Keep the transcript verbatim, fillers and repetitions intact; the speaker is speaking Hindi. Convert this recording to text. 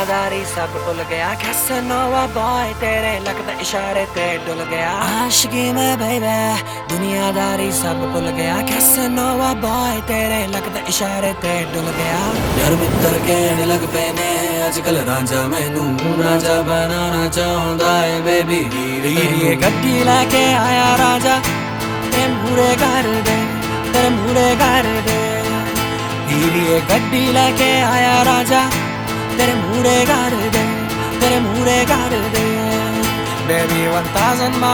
दुनियादारी सब भूल गया, कैसनोवा बॉय तेरे लगते इशारे पे डुल गया। आशिकी में बेबे दुनियादारी सब भूल गया, कैसनोवा बॉय तेरे लगते इशारे पे डुल गया। यार मित्र कहने लग पे ने अजकल रांझा मैनू राजा बनाना चाहता है बेबी। ये गड्डी लेके आया राजा ते मूरे कर दे, ते मूरे कर दे। ये गड्डी लेके आया राजा तेरे मूरे कर दे, तेरे मूरे कर दे। Baby one thousand